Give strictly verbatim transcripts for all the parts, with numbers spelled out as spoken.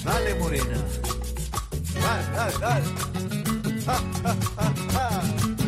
Dale, morena. Dale, dale, dale. Ja, ja, ja, ja.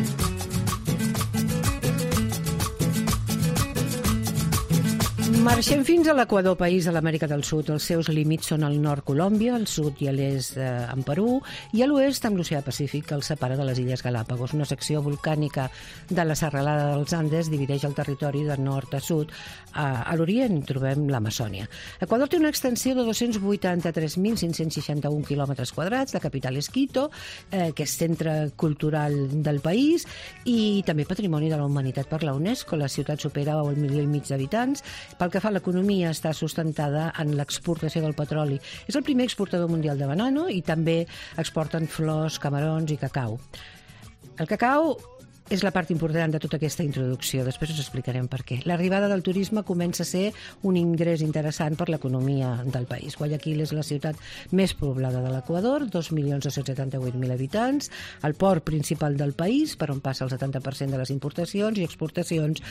Marxem fins a l'Equador, país de l'Amèrica del Sud. Els seus límits són al nord Colòmbia, al sud i a l'est eh, amb Perú, i a l'oest amb l'oceà Pacífic, que el separa de les Illes Galàpagos. Una secció volcànica de la serralada dels Andes divideix el territori de nord a sud. A, a l'orient trobem l'Amazònia. Equador té una extensió de dos-cents vuitanta-tres mil cinc-cents seixanta-un quilòmetres quadrats. La capital és Quito, eh, que és centre cultural del país i també patrimoni de la humanitat per la UNESCO. La ciutat supera el milió i mig d'habitants. Pel que fa a l'economia, està sustentada en l'exportació del petroli. És el primer exportador mundial de banano i també exporten flors, camarons i cacau. El cacau és la part important de tota aquesta introducció. Després us explicarem per què. L'arribada del turisme comença a ser un ingrés interessant per l'economia del país. Guayaquil és la ciutat més poblada de l'Equador, dos milions dos-cents setanta-vuit mil habitants, el port principal del país, per on passa el setanta per cent de les importacions i exportacions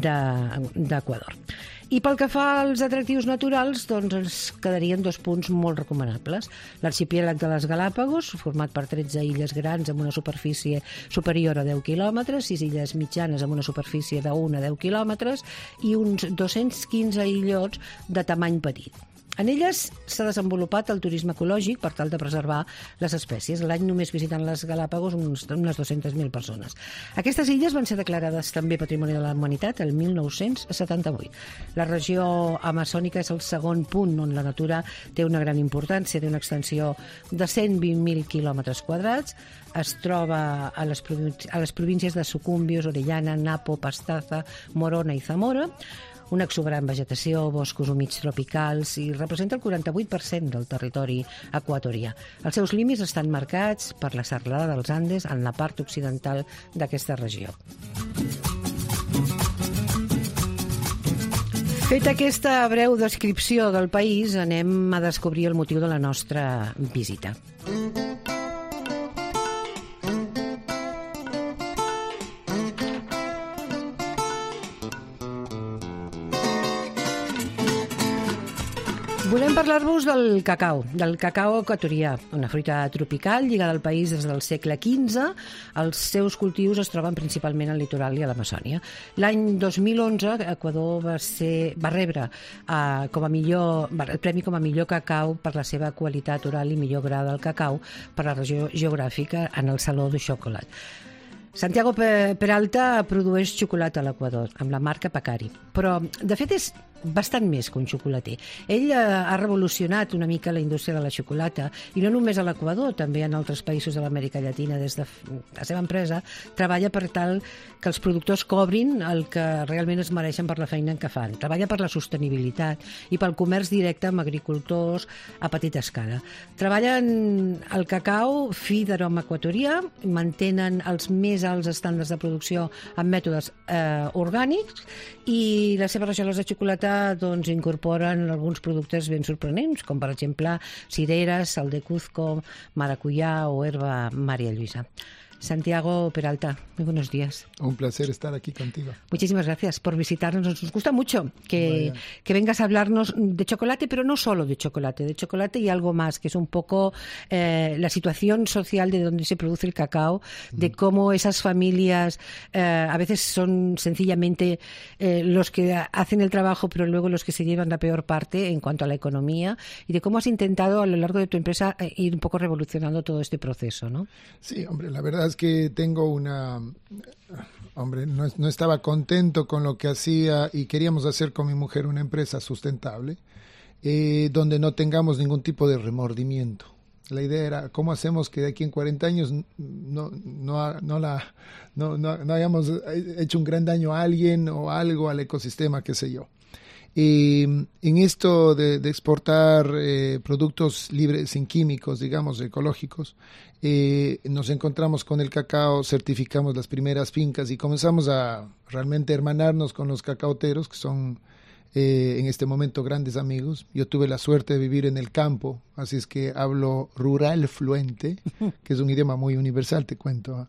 d'Equador. I pel que fa als atractius naturals, doncs ens quedarien dos punts molt recomanables. L'arxipèlag de les Galàpagos, format per tretze illes grans amb una superfície superior a deu quilòmetres, sis illes mitjanes amb una superfície de un a deu quilòmetres i uns dos-cents quinze illots de tamany petit. En elles s'ha desenvolupat el turisme ecològic per tal de preservar les espècies. L'any només visiten les Galàpagos uns, unes dues-centes mil persones. Aquestes illes van ser declarades també Patrimoni de la Humanitat el mil nou-cents setanta-vuit. La regió amazònica és el segon punt on la natura té una gran importància, té una extensió de cent vint mil quilòmetres quadrats. Es troba a les, a les províncies de Sucumbíos, Orellana, Napo, Pastaza, Morona i Zamora. Una exuberant vegetació, boscos humits tropicals i representa el quaranta-vuit per cent del territori equatorià. Els seus límits estan marcats per la serralada dels Andes en la part occidental d'aquesta regió. Feta aquesta breu descripció del país, anem a descobrir el motiu de la nostra visita. Volem parlar-vos del cacau, del cacau equatorià, una fruita tropical lligada al país des del segle quinze. Els seus cultius es troben principalment al litoral i a l'Amazònia. L'any dos mil onze, Equador va, ser, va rebre uh, com a millor, el premi com a millor cacau per la seva qualitat oral i millor gra del cacau per la regió geogràfica en el Saló de Xocolat. Santiago Peralta produeix xocolata a l'Equador, amb la marca Pacari, però de fet és bastant més que un xocolater. Ell ha revolucionat una mica la indústria de la xocolata, i no només a l'Equador, també en altres països de l'Amèrica Llatina. Des de la seva empresa treballa per tal que els productors cobrin el que realment es mereixen per la feina que fan. Treballa per la sostenibilitat i pel comerç directe amb agricultors a petita escala. Treballen el cacau fi d'aroma equatorià, mantenen els més alts estàndards de producció amb mètodes eh, orgànics, i les seves rajoles de xocolata doncs, incorporen alguns productes ben sorprenents, com per exemple cireres, sal de Cuzco, maracuyá o herba María Luisa. Santiago Peralta, muy buenos días. Un placer estar aquí contigo. Muchísimas gracias por visitarnos. Nos gusta mucho que, que vengas a hablarnos de chocolate, pero no solo de chocolate, de chocolate y algo más, que es un poco eh, la situación social de donde se produce el cacao, de mm. cómo esas familias eh, a veces son sencillamente eh, los que hacen el trabajo, pero luego los que se llevan la peor parte en cuanto a la economía, y de cómo has intentado a lo largo de tu empresa eh, ir un poco revolucionando todo este proceso, ¿no? Sí, hombre, la verdad es que tengo una... Hombre, no, no estaba contento con lo que hacía y queríamos hacer con mi mujer una empresa sustentable eh, donde no tengamos ningún tipo de remordimiento. La idea era cómo hacemos que de aquí en cuarenta años no, no, no, la, no, no, no hayamos hecho un gran daño a alguien o algo al ecosistema, qué sé yo. Y en esto de, de exportar eh, productos libres, sin químicos, digamos, ecológicos, eh, nos encontramos con el cacao, certificamos las primeras fincas y comenzamos a realmente hermanarnos con los cacaoteros, que son eh, en este momento grandes amigos. Yo tuve la suerte de vivir en el campo, así es que hablo rural fluente, que es un idioma muy universal, te cuento.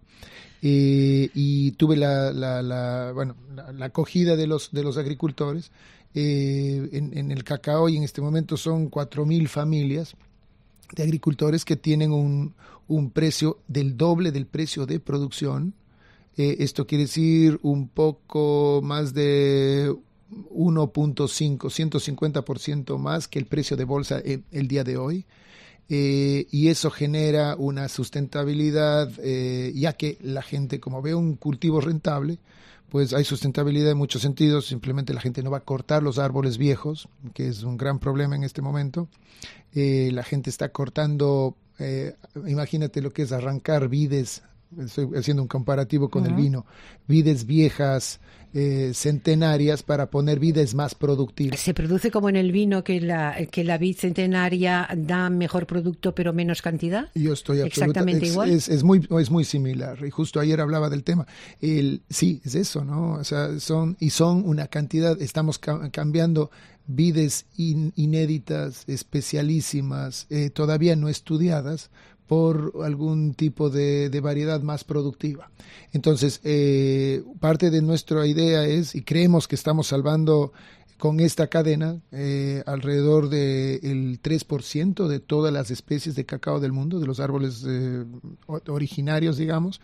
Eh, y tuve la, la, la, bueno, la, la acogida de los, de los agricultores. Eh, en, en el cacao, y en este momento son cuatro mil familias de agricultores que tienen un, un precio del doble del precio de producción. Eh, esto quiere decir un poco más de uno punto cinco, ciento cincuenta por ciento más que el precio de bolsa el, el día de hoy. Eh, y eso genera una sustentabilidad, eh, ya que la gente, como ve un cultivo rentable, pues hay sustentabilidad en muchos sentidos. Simplemente la gente no va a cortar los árboles viejos, que es un gran problema en este momento. Eh, la gente está cortando, eh, imagínate lo que es arrancar vides, estoy haciendo un comparativo con uh-huh. el vino, vides viejas, eh, centenarias, para poner vides más productivas. ¿Se produce como en el vino, que la, que la vid centenaria da mejor producto pero menos cantidad? Yo estoy exactamente igual. Es, es, muy, es muy similar, y justo ayer hablaba del tema. El, sí, es eso, ¿no? O sea, son, y son una cantidad, estamos ca- cambiando vides in, inéditas, especialísimas, eh, todavía no estudiadas, por algún tipo de, de variedad más productiva. Entonces, eh, parte de nuestra idea es, y creemos que estamos salvando con esta cadena, eh, alrededor del tres por ciento de todas las especies de cacao del mundo, de los árboles eh, originarios, digamos,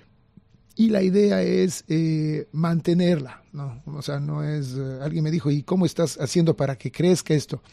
y la idea es eh, mantenerla, ¿no? O sea, no es... Eh, alguien me dijo, ¿y cómo estás haciendo para que crezca esto?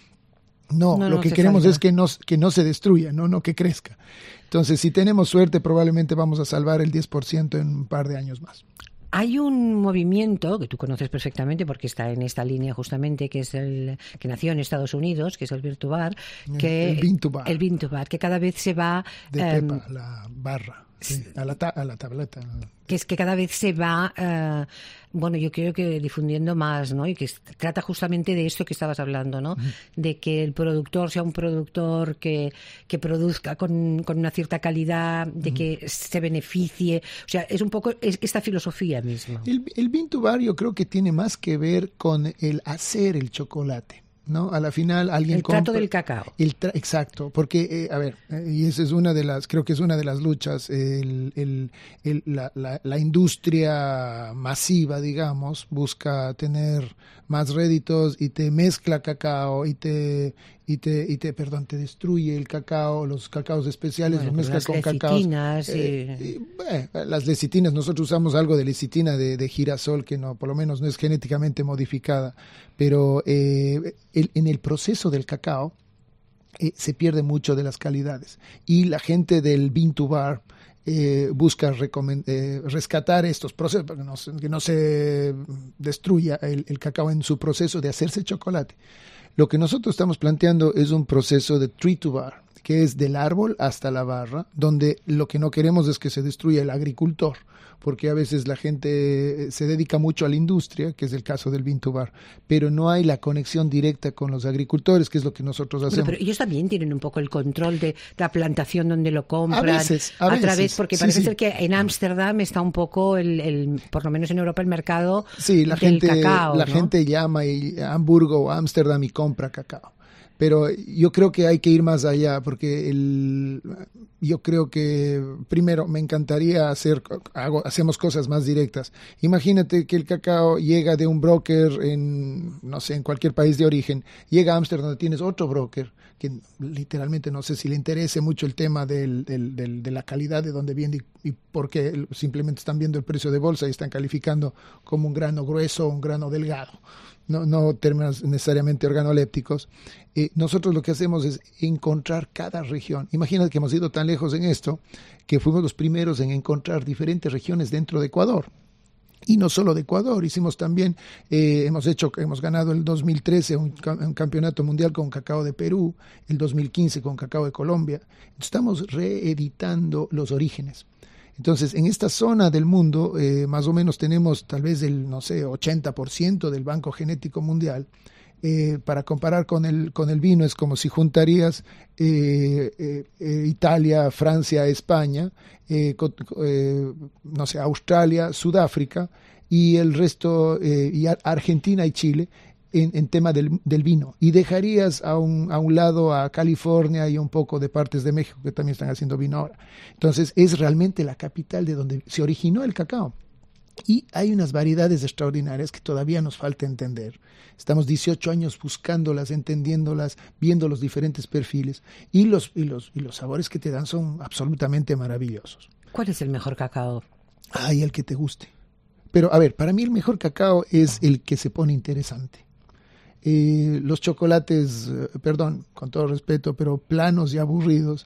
No, no, lo no que queremos salga. es que no, que no se destruya, no, no que crezca. Entonces, si tenemos suerte, probablemente vamos a salvar el diez por ciento en un par de años más. Hay un movimiento que tú conoces perfectamente porque está en esta línea justamente, que es el que nació en Estados Unidos, que es el Bean to Bar, que el Bean to Bar, el Bean to Bar, que cada vez se va de um, pepa, la barra, sí, a la ta- a la tableta. Que es que cada vez se va, uh, bueno, yo creo que difundiendo más, ¿no? Y que trata justamente de esto que estabas hablando, ¿no? Uh-huh. De que el productor sea un productor que, que produzca con, con una cierta calidad, de uh-huh. que se beneficie. O sea, es un poco es esta filosofía misma. El, el Bean to Bar yo creo que tiene más que ver con el hacer el chocolate, ¿no? A la final alguien el compra, trato del cacao. El tra- exacto, porque, eh, a ver, eh, y esa es una de las, creo que es una de las luchas, el, el, el, la, la, la industria masiva, digamos, busca tener más réditos y te mezcla cacao y te, y te, y te, perdón, te destruye el cacao, los cacaos especiales, bueno, los mezcla con cacaos. Lecitinas, eh, y, eh, las lecitinas, nosotros usamos algo de lecitina de, de girasol que no, por lo menos no es genéticamente modificada, pero eh, el, en el proceso del cacao eh, se pierde mucho de las calidades, y la gente del Bean to Bar Eh, busca recomend- eh, rescatar estos procesos para que no, que no se destruya el, el cacao en su proceso de hacerse chocolate. Lo que nosotros estamos planteando es un proceso de tree to bar, que es del árbol hasta la barra, donde lo que no queremos es que se destruya el agricultor, porque a veces la gente se dedica mucho a la industria, que es el caso del Bean to Bar, pero no hay la conexión directa con los agricultores, que es lo que nosotros hacemos. Bueno, pero ellos también tienen un poco el control de la plantación donde lo compran. A veces, a, a veces. través, porque sí, parece sí. ser que en Ámsterdam está un poco, el, el, por lo menos en Europa, el mercado sí, la del gente, cacao. La ¿no? gente llama a Hamburgo o Ámsterdam y compra cacao. Pero yo creo que hay que ir más allá, porque el, yo creo que primero me encantaría hacer, hago, hacemos cosas más directas. Imagínate que el cacao llega de un broker en, no sé, en cualquier país de origen, llega a Ámsterdam donde tienes otro broker, que literalmente no sé si le interese mucho el tema del, del, del, de la calidad de dónde viene y, y por qué simplemente están viendo el precio de bolsa y están calificando como un grano grueso o un grano delgado. No, no términos necesariamente organolépticos. Eh, nosotros lo que hacemos es encontrar cada región. Imagínate que hemos ido tan lejos en esto que fuimos los primeros en encontrar diferentes regiones dentro de Ecuador. Y no solo de Ecuador, hicimos también, eh, hemos hecho, hemos ganado el dos mil trece un, un campeonato mundial con cacao de Perú, el dos mil quince con cacao de Colombia. Estamos reeditando los orígenes. Entonces, en esta zona del mundo, eh, más o menos tenemos tal vez el, no sé, ochenta por ciento del banco genético mundial. Eh, para comparar con el, con el vino, es como si juntarías eh, eh, eh, Italia, Francia, España, eh, con, eh, no sé, Australia, Sudáfrica y el resto, eh, y Argentina y Chile. En, en tema del, del vino, y dejarías a un, a un lado a California y un poco de partes de México que también están haciendo vino ahora. Entonces es realmente la capital de donde se originó el cacao. Y hay unas variedades extraordinarias que todavía nos falta entender. Estamos dieciocho años buscándolas, entendiéndolas, viendo los diferentes perfiles y los, y los, y los sabores que te dan son absolutamente maravillosos. ¿Cuál es el mejor cacao? Ay, el que te guste. Pero, a ver, para mí el mejor cacao es el que se pone interesante. Eh, los chocolates, eh, perdón, con todo respeto, pero planos y aburridos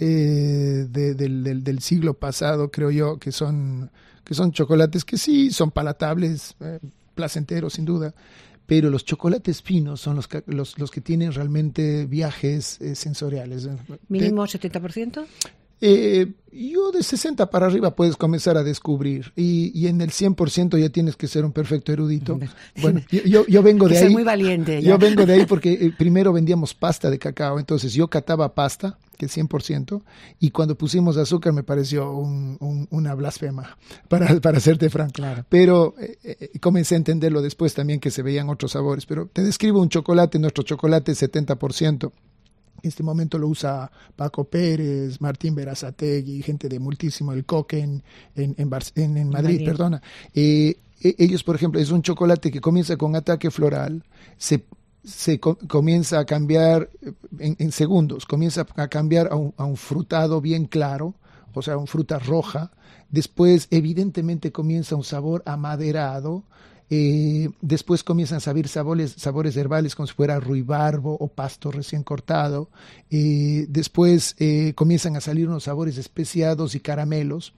eh, de, del, del, del siglo pasado, creo yo, que son, que son chocolates que sí son palatables, eh, placenteros sin duda, pero los chocolates finos son los, los, los que tienen realmente viajes eh, sensoriales. ¿Mínimo setenta por ciento? Eh, yo de sesenta para arriba puedes comenzar a descubrir y, y en el cien por ciento ya tienes que ser un perfecto erudito. Bueno, yo, yo, yo vengo de que ahí. Soy muy valiente. Ya. Yo vengo de ahí porque eh, primero vendíamos pasta de cacao, entonces yo cataba pasta, que es cien por ciento, y cuando pusimos azúcar me pareció un, un, una blasfema, para, para serte franco. Claro. Pero eh, eh, comencé a entenderlo después también que se veían otros sabores. Pero te describo un chocolate, nuestro chocolate es setenta por ciento. En este momento lo usa Paco Pérez, Martín Berazategui, gente de Multísimo, el Coque en, en, en, Bar- en, en Madrid, Madrid, perdona. Eh, ellos, por ejemplo, es un chocolate que comienza con ataque floral, se, se co- comienza a cambiar en, en segundos, comienza a cambiar a un, a un frutado bien claro, o sea, un fruta roja. Después, evidentemente, comienza un sabor amaderado. Eh, después comienzan a salir sabores, sabores herbales como si fuera ruibarbo o pasto recién cortado. Eh, después eh, comienzan a salir unos sabores especiados y caramelos.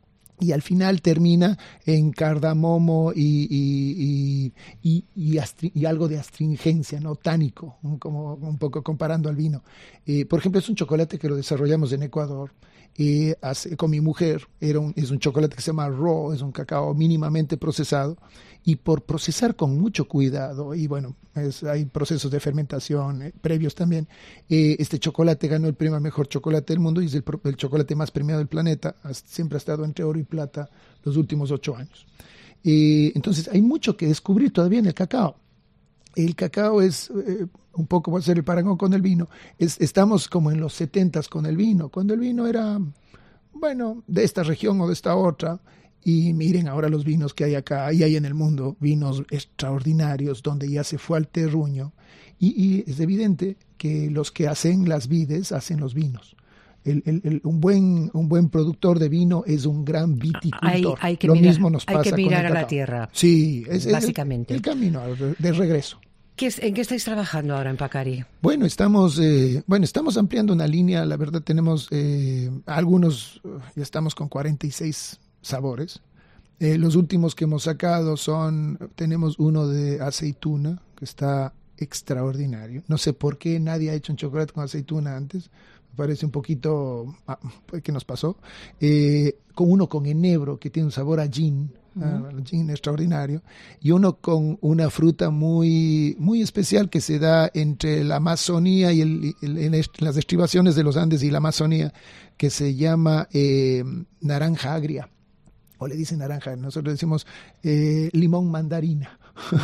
Y al final termina en cardamomo y, y, y, y, y, astri- y algo de astringencia, ¿no? Tánico, como un poco comparando al vino. Eh, por ejemplo, es un chocolate que lo desarrollamos en Ecuador. Eh, hace, con mi mujer, era un, es un chocolate que se llama raw, es un cacao mínimamente procesado, y por procesar con mucho cuidado, y bueno, es, hay procesos de fermentación eh, previos también, eh, este chocolate ganó el premio al mejor chocolate del mundo y es el, el chocolate más premiado del planeta, siempre ha estado entre oro y plata los últimos ocho años. Eh, entonces hay mucho que descubrir todavía en el cacao. El cacao es, eh, un poco va a ser el parangón con el vino, es, estamos como en los setentas con el vino, cuando el vino era, bueno, de esta región o de esta otra, y miren ahora los vinos que hay acá y hay en el mundo, vinos extraordinarios, donde ya se fue al terruño, y, y es evidente que los que hacen las vides hacen los vinos. El, el, el, un buen un buen productor de vino es un gran viticultor. Hay, hay que Lo mirar, mismo nos pasa hay que mirar con el a la cacao. tierra. Sí, es básicamente. El, el camino de regreso. ¿Qué es, ¿En qué estáis trabajando ahora en Pacari? Bueno, estamos eh, bueno estamos ampliando una línea. La verdad tenemos eh, algunos, ya estamos con cuarenta y seis sabores. Eh, los últimos que hemos sacado son, tenemos uno de aceituna, que está extraordinario. No sé por qué nadie ha hecho un chocolate con aceituna antes. Me parece un poquito, ah, ¿qué nos pasó? Eh, con uno con enebro, que tiene un sabor a gin, uh-huh. uh, gin extraordinario. Y uno con una fruta muy, muy especial que se da entre la Amazonía y el, el, en las estribaciones de los Andes y la Amazonía, que se llama eh, naranja agria. O le dicen naranja, nosotros decimos eh, limón mandarina.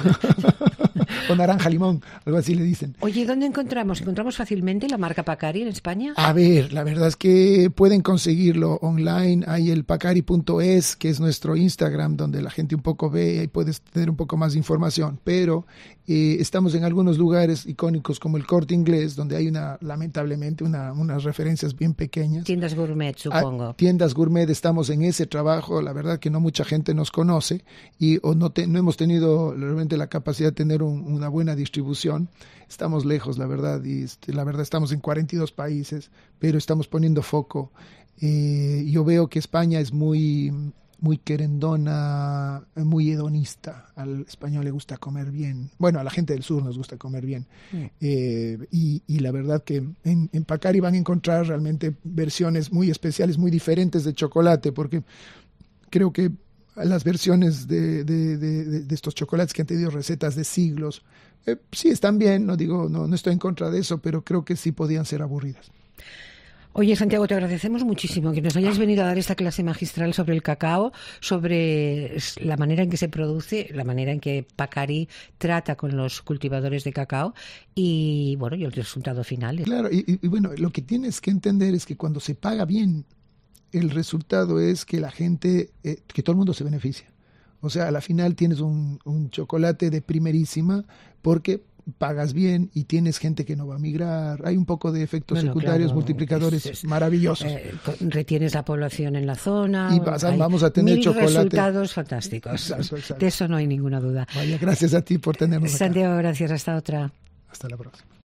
O naranja limón, algo así le dicen. Oye, ¿dónde encontramos? ¿Encontramos fácilmente la marca Pacari en España? A ver, la verdad es que pueden conseguirlo online. Hay el pacari punto es, que es nuestro Instagram, donde la gente un poco ve y puedes tener un poco más de información. Pero eh, estamos en algunos lugares icónicos como el Corte Inglés, donde hay una, lamentablemente, una, unas referencias bien pequeñas. Tiendas gourmet, supongo. A, tiendas gourmet, estamos en ese trabajo. La verdad que no mucha gente nos conoce y o no, te, no hemos tenido realmente la capacidad de tener un, una buena distribución. Estamos lejos, la verdad, y este, la verdad estamos en cuarenta y dos países, pero estamos poniendo foco. Eh, yo veo que España es muy, muy querendona, muy hedonista. Al español le gusta comer bien. Bueno, a la gente del sur nos gusta comer bien. Mm. Eh, y, y la verdad que en, en Pacari van a encontrar realmente versiones muy especiales, muy diferentes de chocolate, porque creo que las versiones de, de, de, de estos chocolates que han tenido recetas de siglos, eh, sí están bien, no digo, no, no estoy en contra de eso, pero creo que sí podían ser aburridas. Oye, Santiago, te agradecemos muchísimo que nos hayas venido a dar esta clase magistral sobre el cacao, sobre la manera en que se produce, la manera en que Pacari trata con los cultivadores de cacao y, bueno, y el resultado final. Claro, y, y bueno, lo que tienes que entender es que cuando se paga bien, el resultado es que la gente, eh, que todo el mundo se beneficia. O sea, a la final tienes un, un chocolate de primerísima porque pagas bien y tienes gente que no va a migrar. Hay un poco de efectos bueno, secundarios, claro, multiplicadores es, es, maravillosos. Eh, retienes la población en la zona. Y vas, vamos a tener mil chocolate. resultados fantásticos. Exacto, exacto. De eso no hay ninguna duda. Vaya, gracias a ti por tenernos acá. Santiago, gracias. Hasta otra. Hasta la próxima.